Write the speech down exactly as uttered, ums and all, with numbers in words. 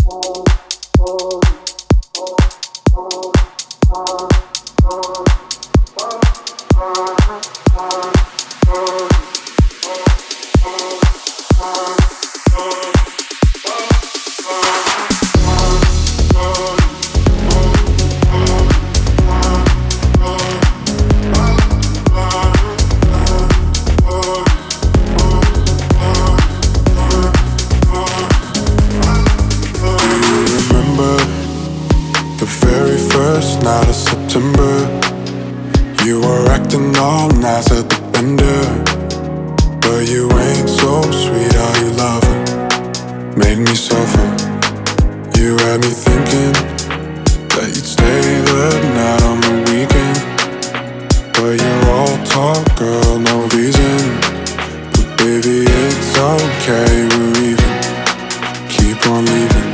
Night of September, you were acting all nice at the bender, but you ain't so sweet. How you love her made me suffer. You had me thinking that you'd stay the night on the weekend, but you're all talk, girl, no reason. But baby, it's okay, we're even. Keep on leaving.